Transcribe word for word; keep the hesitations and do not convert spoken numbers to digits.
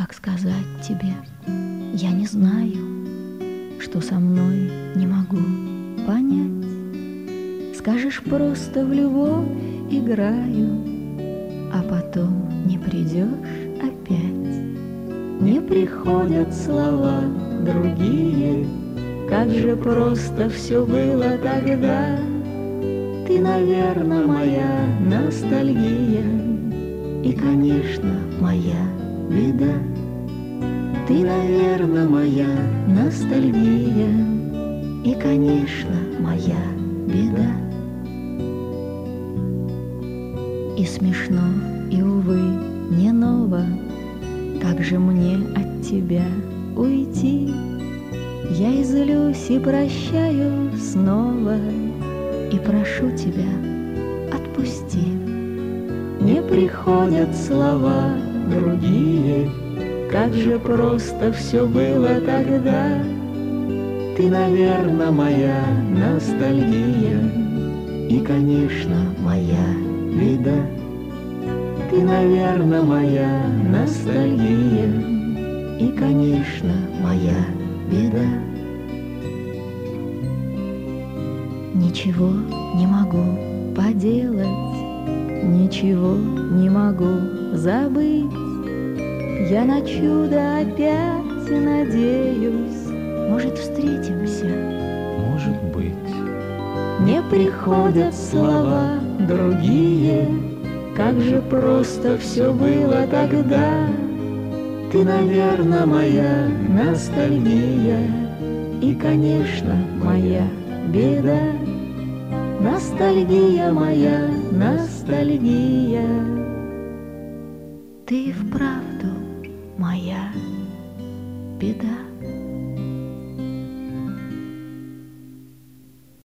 Как сказать тебе, я не знаю, что со мной не могу понять. Скажешь, просто в любовь играю, а потом не придешь опять. Не приходят слова другие, как же просто все было тогда. Ты, наверно, моя ностальгия и, конечно, моя беда. Ты, наверно, моя ностальгия и, конечно, моя беда. И смешно, и, увы, не ново, как же мне от тебя уйти? Я и злюсь, и прощаю снова, и прошу тебя, отпусти. Не приходят слова другие, как же просто все было тогда. Ты, наверно, моя ностальгия и, конечно, моя беда. Ты, наверно, моя ностальгия и, конечно, моя беда. Ничего не могу поделать, ничего не могу забыть. Я на чудо опять надеюсь, может, встретимся, Может быть. не приходят слова другие, как же просто все было тогда. Ты, наверно, моя ностальгия и, конечно, моя беда. Ностальгия моя, ностальгия, ты вправду моя беда.